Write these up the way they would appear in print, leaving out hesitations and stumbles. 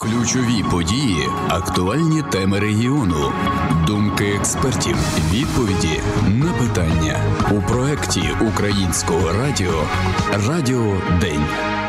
Ключові події, актуальні теми регіону, думки експертів, відповіді на питання у проєкті Українського радіо «Радіо День».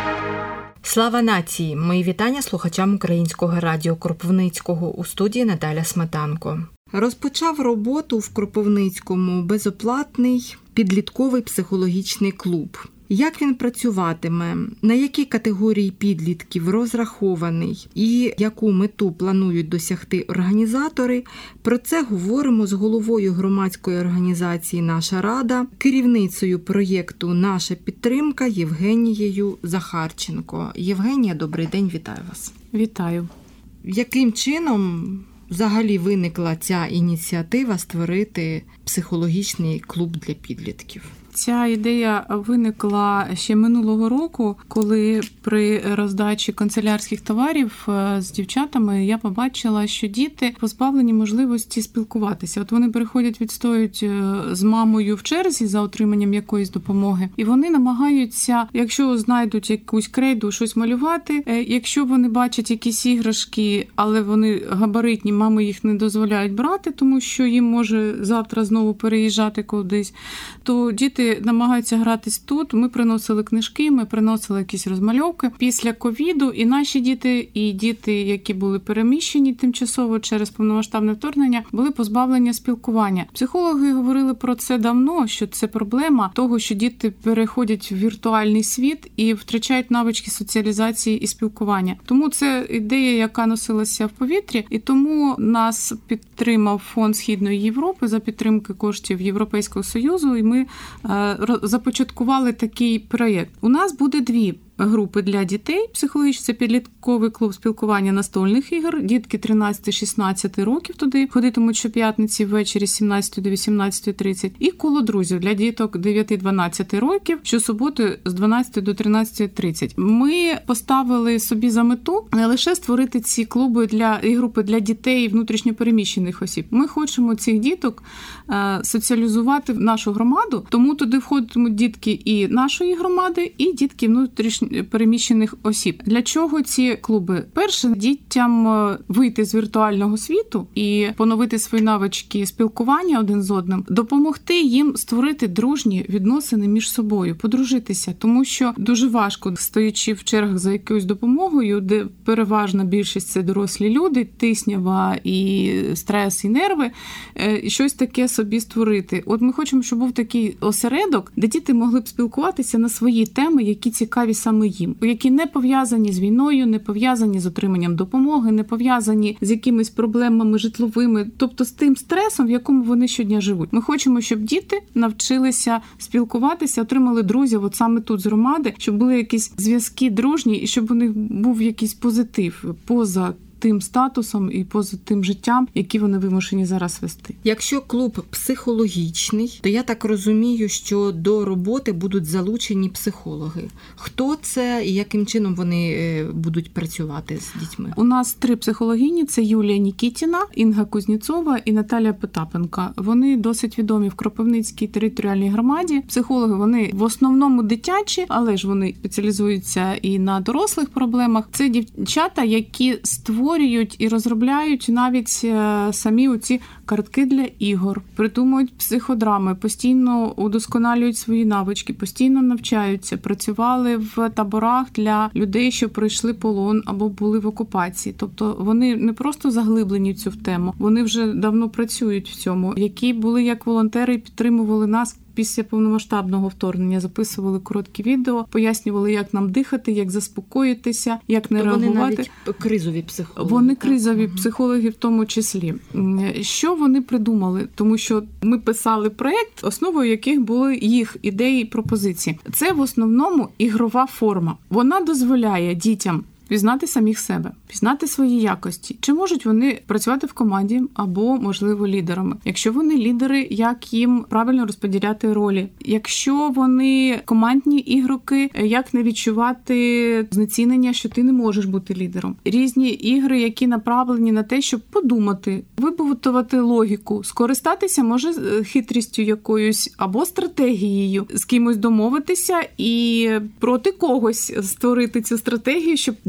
Слава нації! Мої вітання слухачам Українського радіо Кропивницького. У студії Наталя Сметанко. Розпочав роботу в Кропивницькому безоплатний підлітковий психологічний клуб. Як він працюватиме, на які категорії підлітків розрахований і яку мету планують досягти організатори, про це говоримо з головою громадської організації «Наша Рада», керівницею проєкту «Наша підтримка» Євгенією Захарченко. Євгенія, добрий день, вітаю вас. Вітаю. Яким чином взагалі виникла ця ініціатива створити психологічний клуб для підлітків? Ця ідея виникла ще минулого року, коли при роздачі канцелярських товарів з дівчатами я побачила, що діти позбавлені можливості спілкуватися. От вони приходять, відстоюють з мамою в черзі за отриманням якоїсь допомоги, і вони намагаються, якщо знайдуть якусь крейду, щось малювати, якщо вони бачать якісь іграшки, але вони габаритні, мами їх не дозволяють брати, тому що їм може завтра знову переїжджати кудись, то діти намагаються гратись тут. Ми приносили книжки, ми приносили якісь розмальовки. Після ковіду і наші діти, і діти, які були переміщені тимчасово через повномасштабне вторгнення, були позбавлені спілкування. Психологи говорили про це давно, що це проблема того, що діти переходять в віртуальний світ і втрачають навички соціалізації і спілкування. Тому це ідея, яка носилася в повітрі, і тому нас підтримав Фонд Східної Європи за підтримки коштів Європейського Союзу, і ми започаткували такий проєкт. У нас буде дві групи для дітей психологічні. Це підлітковий клуб спілкування настольних ігор. Дітки 13-16 років туди ходитимуть щоп'ятниці ввечері з 17 до 18:30. І коло друзів для діток 9-12 років щосуботи з 12 до 13:30. Ми поставили собі за мету не лише створити ці клуби і групи для дітей внутрішньопереміщених осіб. Ми хочемо цих діток соціалізувати в нашу громаду, тому туди входитимуть дітки і нашої громади, і дітки внутрішньопереміщених осіб. Для чого ці клуби? Перше, дітям вийти з віртуального світу і поновити свої навички спілкування один з одним, допомогти їм створити дружні відносини між собою, подружитися, тому що дуже важко, стоячи в чергах за якоюсь допомогою, де переважна більшість це дорослі люди, тиснява і стрес, і нерви, щось таке собі створити. От ми хочемо, щоб був такий осередок, де діти могли б спілкуватися на свої теми, які цікаві саме їм, які не пов'язані з війною, не пов'язані з отриманням допомоги, не пов'язані з якимись проблемами житловими, тобто з тим стресом, в якому вони щодня живуть. Ми хочемо, щоб діти навчилися спілкуватися, отримали друзів от саме тут з громади, щоб були якісь зв'язки дружні і щоб у них був якийсь позитив поза тим статусом і поза тим життям, які вони вимушені зараз вести. Якщо клуб психологічний, то я так розумію, що до роботи будуть залучені психологи. Хто це і яким чином вони будуть працювати з дітьми? У нас 3 психологині – це Юлія Нікітіна, Інга Кузнєцова і Наталія Потапенко. Вони досить відомі в Кропивницькій територіальній громаді. Психологи, вони в основному дитячі, але ж вони спеціалізуються і на дорослих проблемах. Це дівчата, які створюють і розробляють навіть самі оці картки для ігор, придумують психодрами, постійно удосконалюють свої навички, постійно навчаються, працювали в таборах для людей, що пройшли полон або були в окупації. Тобто вони не просто заглиблені в цю тему, вони вже давно працюють в цьому, які були як волонтери і підтримували нас після повномасштабного вторгнення, записували короткі відео, пояснювали, як нам дихати, як заспокоїтися, як не реагувати. Вони навіть кризові психологи. Вони кризові психологи в тому числі. Що вони придумали? Тому що ми писали проєкт, основою яких були їх ідеї і пропозиції. Це в основному ігрова форма. Вона дозволяє дітям пізнати самих себе, пізнати свої якості. Чи можуть вони працювати в команді або, можливо, лідерами? Якщо вони лідери, як їм правильно розподіляти ролі? Якщо вони командні ігроки, як не відчувати знецінення, що ти не можеш бути лідером? Різні ігри, які направлені на те, щоб подумати, вибудувати логіку, скористатися, може, хитрістю якоюсь або стратегією, з кимось домовитися і проти когось створити цю стратегію, щоб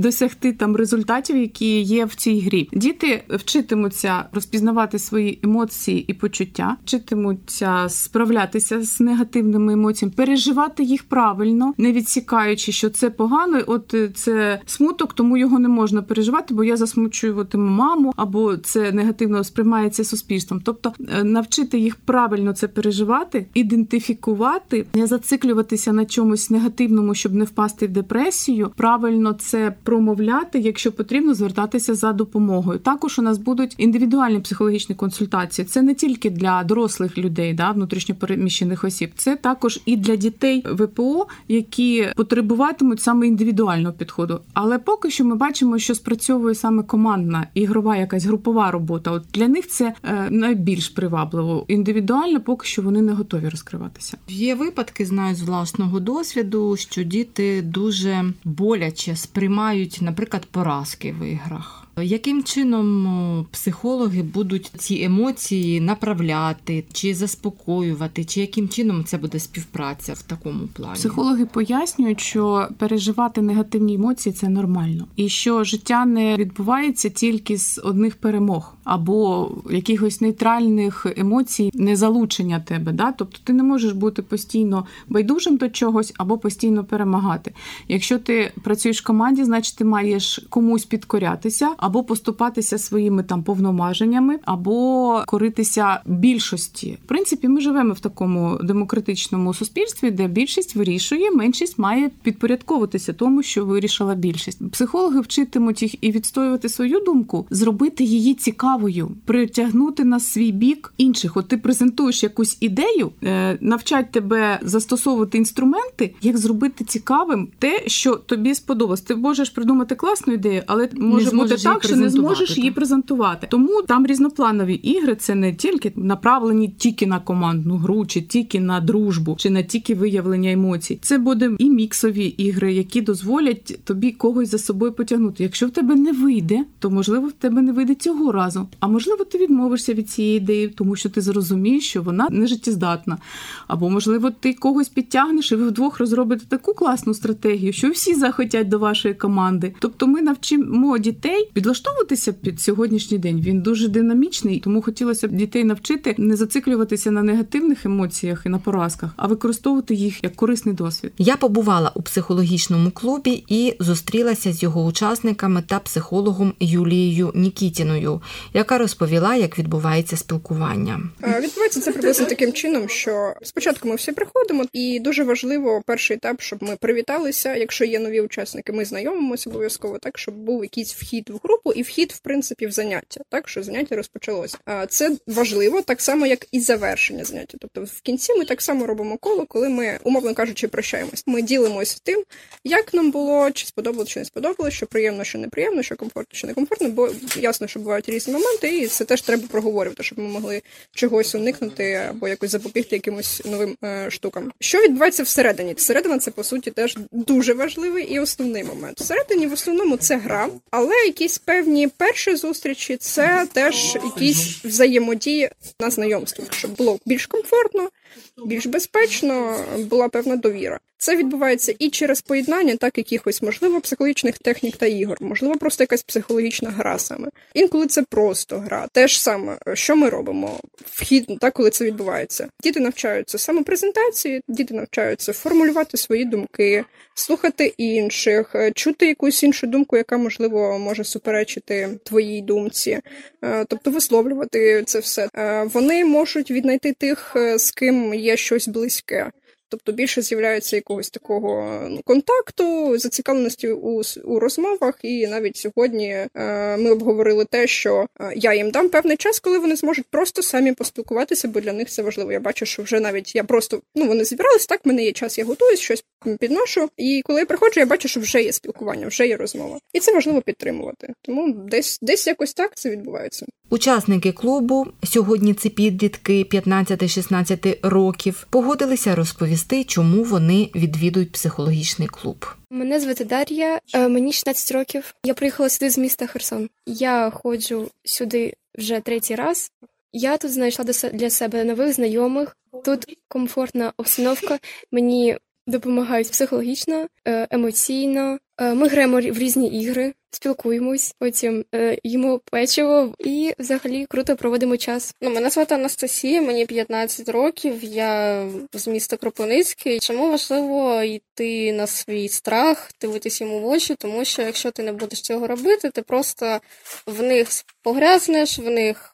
досягти там результатів, які є в цій грі. Діти вчитимуться розпізнавати свої емоції і почуття, вчитимуться справлятися з негативними емоціями, переживати їх правильно, не відсікаючи, що це погано, от це смуток, тому його не можна переживати, бо я засмучуватиму маму, або це негативно сприймається суспільством. Тобто навчити їх правильно це переживати, ідентифікувати, не зациклюватися на чомусь негативному, щоб не впасти в депресію, правильно це промовляти, якщо потрібно, звертатися за допомогою. Також у нас будуть індивідуальні психологічні консультації. Це не тільки для дорослих людей, внутрішньо переміщених осіб, це також і для дітей ВПО, які потребуватимуть саме індивідуального підходу. Але поки що ми бачимо, що спрацьовує саме командна, ігрова, якась групова робота. От для них це найбільш привабливо. Індивідуально поки що вони не готові розкриватися. Є випадки, знаю з власного досвіду, що діти дуже боляче сприймають, наприклад, поразки в іграх. Яким чином психологи будуть ці емоції направляти, чи заспокоювати, чи яким чином це буде співпраця в такому плані? Психологи пояснюють, що переживати негативні емоції – це нормально. І що життя не відбувається тільки з одних перемог або якихось нейтральних емоцій, незалучення тебе. Тобто ти не можеш бути постійно байдужим до чогось або постійно перемагати. Якщо ти працюєш в команді, значить ти маєш комусь підкорятися, або поступатися своїми повноваженнями, або коритися більшості. В принципі, ми живемо в такому демократичному суспільстві, де більшість вирішує, меншість має підпорядковуватися тому, що вирішила більшість. Психологи вчитимуть їх і відстоювати свою думку, зробити її цікавою, притягнути на свій бік інших. От ти презентуєш якусь ідею, навчать тебе застосовувати інструменти, як зробити цікавим те, що тобі сподобалось. Ти можеш придумати класну ідею, але може бути так, що не зможеш її презентувати. Тому там різнопланові ігри, це не тільки направлені тільки на командну гру, чи тільки на дружбу, чи на тільки виявлення емоцій. Це буде і міксові ігри, які дозволять тобі когось за собою потягнути. Якщо в тебе не вийде, то, можливо, в тебе не вийде цього разу. А можливо, ти відмовишся від цієї ідеї, тому що ти зрозумієш, що вона не життєздатна. Або, можливо, ти когось підтягнеш, і ви вдвох розробите таку класну стратегію, що всі захотять до вашої команди. Тобто ми навчимо дітей підлаштовуватися під сьогоднішній день. Він дуже динамічний, тому хотілося б дітей навчити не зациклюватися на негативних емоціях і на поразках, а використовувати їх як корисний досвід. Я побувала у психологічному клубі і зустрілася з його учасниками та психологом Юлією Нікітіною, яка розповіла, як відбувається спілкування. Відбувається це приблизно таким чином, що спочатку ми всі приходимо, і дуже важливо перший етап, щоб ми привіталися. Якщо є нові учасники, ми знайомимося обов'язково, так, щоб був якийсь вхід в групу і вхід, в принципі, в заняття, так, що заняття розпочалося. Це важливо, так само, як і завершення заняття. Тобто в кінці ми так само робимо коло, коли ми, умовно кажучи, прощаємось. Ми ділимося тим, як нам було, чи сподобалось, чи не сподобалось, що приємно, що неприємно, що комфортно, що некомфортно, бо ясно, що бувають різні моменти, і це теж треба проговорювати, щоб ми могли чогось уникнути або якось запобігти якимось новим штукам. Що відбувається всередині? Всередина – це, по суті, теж дуже важливий і основний момент. Всередині, в основному, це гра, але якісь певні перші зустрічі – це теж якісь взаємодії на знайомствах, щоб було більш комфортно, більш безпечно, була певна довіра. Це відбувається і через поєднання, так, якихось, можливо, психологічних технік та ігор, можливо, просто якась психологічна гра саме. Інколи це просто гра. Те ж саме, що ми робимо, вхід, так, коли це відбувається. Діти навчаються самопрезентації, діти навчаються формулювати свої думки, слухати інших, чути якусь іншу думку, яка, можливо, може суперечити твоїй думці, тобто висловлювати це все. Вони можуть віднайти тих, з ким є щось близьке. Тобто більше з'являється якогось такого контакту, зацікавленості у розмовах, і навіть сьогодні ми обговорили те, що я їм дам певний час, коли вони зможуть просто самі поспілкуватися, бо для них це важливо. Я бачу, що вже навіть я просто, вони зібрались, так, в мене є час, я готуюсь, щось підношу, і коли я приходжу, я бачу, що вже є спілкування, вже є розмова. І це важливо підтримувати. Тому десь якось так це відбувається. Учасники клубу, сьогодні це підлітки 15-16 років, погодилися розповісти, чому вони відвідують психологічний клуб. Мене звати Дар'я, мені 16 років. Я приїхала сюди з міста Херсон. Я ходжу сюди вже 3-й раз. Я тут знайшла для себе нових знайомих. Тут комфортна обстановка. Мені допомагають психологічно, емоційно. Ми граємо в різні ігри, спілкуємось, потім їмо печиво і взагалі круто проводимо час. Мене звати Анастасія, мені 15 років, я з міста Кропивницький. Чому важливо йти на свій страх, дивитися йому в очі, тому що якщо ти не будеш цього робити, ти просто в них погрязнеш, в них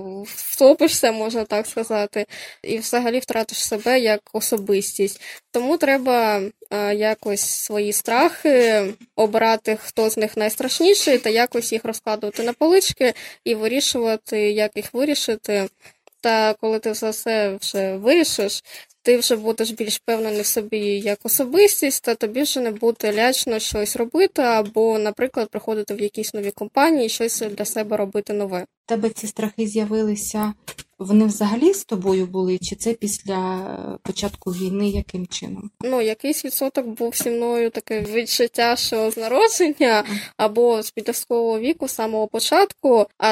втопишся, можна так сказати, і взагалі втратиш себе як особистість. Тому треба якось свої страхи обирати, хто з них найстрашніший, та якось їх розкладувати на полички і вирішувати, як їх вирішити. Та коли ти все вже вирішиш, ти вже будеш більш впевнений в собі як особистість, та тобі вже не буде лячно щось робити, або, наприклад, приходити в якісь нові компанії і щось для себе робити нове. У тебе ці страхи з'явилися, вони взагалі з тобою були, чи це після початку війни, яким чином? Якийсь відсоток був зі мною таке відчуття, що з народження, або з підліткового віку, з самого початку, а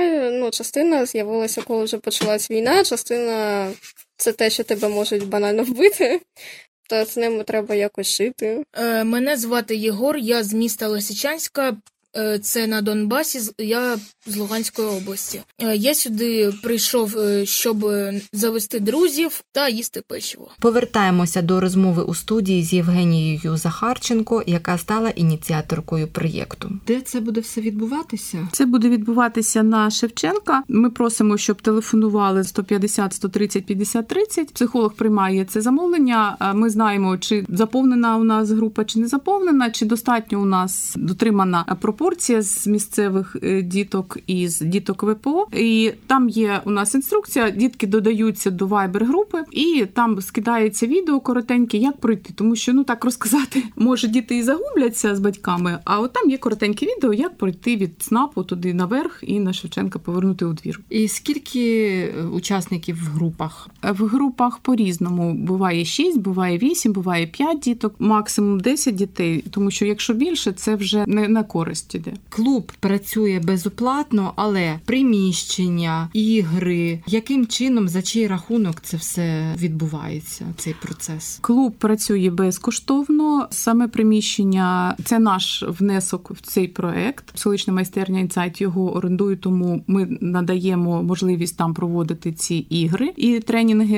частина з'явилася, коли вже почалась війна, частина це те, що тебе можуть банально вбити, та з ними треба якось жити. Мене звати Єгор, я з міста Лисичанська, це на Донбасі, я з Луганської області. Я сюди прийшов, щоб завести друзів та їсти печиво. Повертаємося до розмови у студії з Євгенією Захарченко, яка стала ініціаторкою проєкту. Де це буде все відбуватися? Це буде відбуватися на Шевченка. Ми просимо, щоб телефонували 150 130 50 30. Психолог приймає це замовлення. Ми знаємо, чи заповнена у нас група, чи не заповнена, чи достатньо у нас дотримана пропорція з місцевих діток і з діток ВПО. І там є у нас інструкція, дітки додаються до Viber-групи, і там скидається відео коротеньке, як пройти. Тому що, так розказати, може діти і загубляться з батьками, а от там є коротеньке відео, як пройти від ЦНАПу туди наверх і на Шевченка повернути у двір. І скільки учасників в групах? В групах по-різному. Буває 6, буває 8, буває 5 діток, максимум 10 дітей, тому що якщо більше, це вже не на користь іде. Клуб працює безоплатно, але приміщення, ігри, яким чином, за чий рахунок це все відбувається, цей процес? Клуб працює безкоштовно. Саме приміщення – це наш внесок в цей проект. Психологічна майстерня «Інсайт» його орендує, тому ми надаємо можливість там проводити ці ігри і тренінги.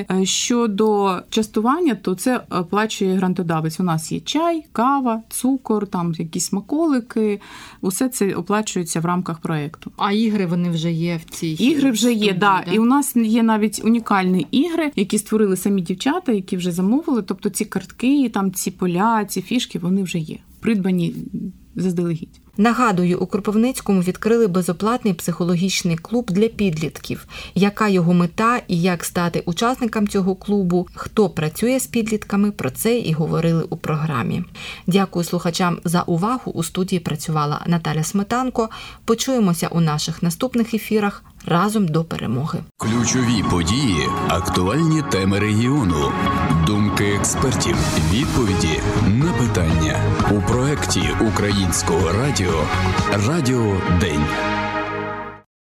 Щодо частування, то це оплачує грантодавець. У нас є чай, кава, цукор, там якісь смаколики. Усе це оплачується в рамках проекту. А ігри, вони вже є в цій ігри вже студії, є, да. І у нас є навіть унікальні ігри, які створили самі дівчата, які вже замовили. Тобто ці картки, там ці поля, ці фішки, вони вже є. Придбані заздалегідь. Нагадую, у Кропивницькому відкрили безоплатний психологічний клуб для підлітків. Яка його мета і як стати учасником цього клубу, хто працює з підлітками, про це і говорили у програмі. Дякую слухачам за увагу. У студії працювала Наталя Сметанко. Почуємося у наших наступних ефірах. Разом до перемоги. Ключові події, актуальні теми регіону, думки експертів, відповіді на питання у проєкті Українського радіо «Радіо День».